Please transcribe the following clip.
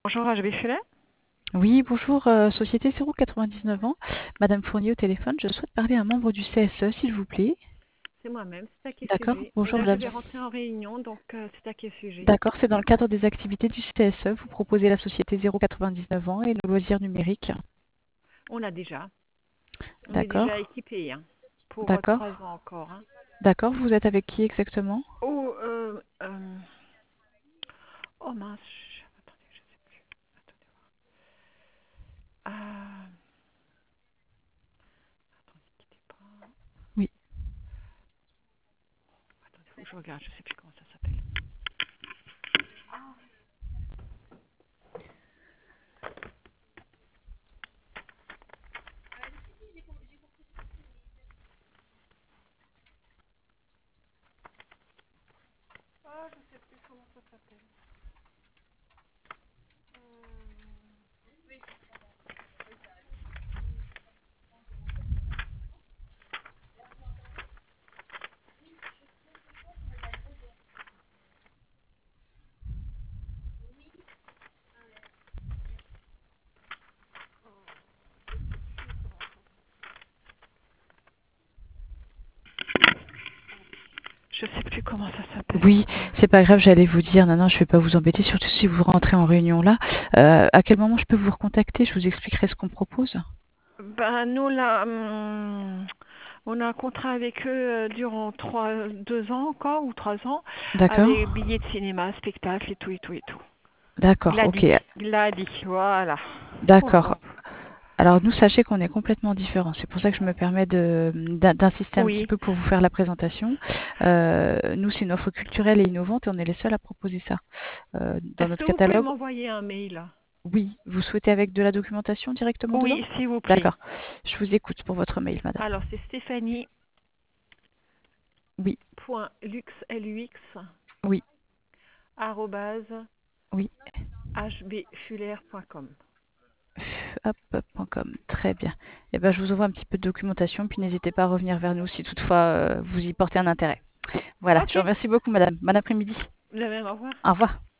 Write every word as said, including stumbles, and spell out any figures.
Bonjour, H B Fuller. Oui, bonjour, euh, Société zéro quatre-vingt-dix-neuf ans. Madame Fournier au téléphone, je souhaite parler à un membre du C S E, s'il vous plaît. C'est moi-même, c'est à quel D'accord, sujet? Et bonjour là, je Madame. vais rentrer en réunion, donc euh, c'est à quel sujet? D'accord, c'est dans le cadre des activités du C S E. Vous proposez la Société zéro quatre-vingt-dix-neuf ans et le loisir numérique. On l'a déjà. On est D'accord, déjà équipé hein, pour euh, d'accord, trois ans encore. Hein. d'accord. Vous êtes avec qui exactement? Oh, euh, euh, oh mince. je- Attendez, je sais plus. Attendez. Ah, attendez, quittez pas. Oui. Attendez, faut que je regarde, je sais plus comment ça s'appelle. Ah, je sais plus comment ça s'appelle. Je sais plus comment ça s'appelle. Oui, c'est pas grave, j'allais vous dire, non, non, je vais pas vous embêter, surtout si vous rentrez en réunion là. Euh, à quel moment je peux vous recontacter? Je vous expliquerai ce qu'on propose. Ben nous là, hum, on a un contrat avec eux euh, durant trois, deux ans encore ou trois ans, D'accord, avec billets de cinéma, spectacles et tout et tout et tout. d'accord, ok, Gladys, Gladys, voilà. Oh là d'accord. là. Alors nous, sachez qu'on est complètement différents. C'est pour ça que je me permets de- d'in- d'insister un petit Oui. peu pour vous faire la présentation. Euh, nous, c'est une offre culturelle et innovante et on est les seuls à proposer ça euh, dans Est-ce notre que vous pouvez catalogue. m'envoyer un mail? Oui, vous souhaitez avec de la documentation directement dedans? Oui, s'il vous plaît. D'accord. Je vous écoute pour votre mail, madame. Alors c'est Stéphanie Oui, point lux l u x oui, arobase oui. h b fuller point com. Hop, hop, point com. Très bien. Eh ben, je vous envoie un petit peu de documentation, puis n'hésitez pas à revenir vers nous si toutefois euh, vous y portez un intérêt. Voilà, je Ok. vous remercie beaucoup, madame. Bon après-midi. De même, au revoir. Au revoir.